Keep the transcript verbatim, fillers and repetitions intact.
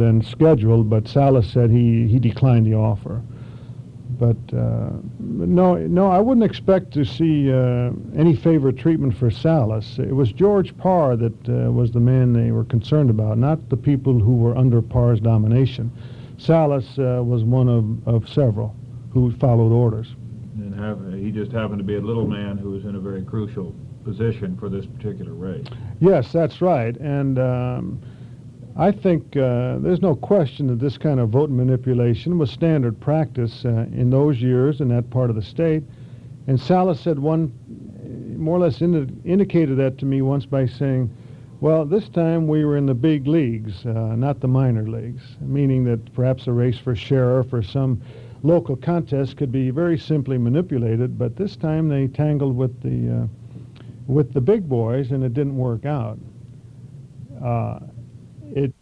than scheduled, but Salas said he, he declined the offer. But uh, no, no, I wouldn't expect to see uh, any favored treatment for Salas. It was George Parr that uh, was the man they were concerned about, not the people who were under Parr's domination. Salas uh, was one of, of several who followed orders. And have, he just happened to be a little man who was in a very crucial position for this particular race. Yes, that's right. And um, I think uh, there's no question that this kind of vote manipulation was standard practice uh, in those years in that part of the state. And Salas said one, more or less indi- indicated that to me once by saying, well, this time we were in the big leagues, uh, not the minor leagues, meaning that perhaps a race for sheriff or some local contest could be very simply manipulated, but this time they tangled with the uh, with the big boys, and it didn't work out. Uh, it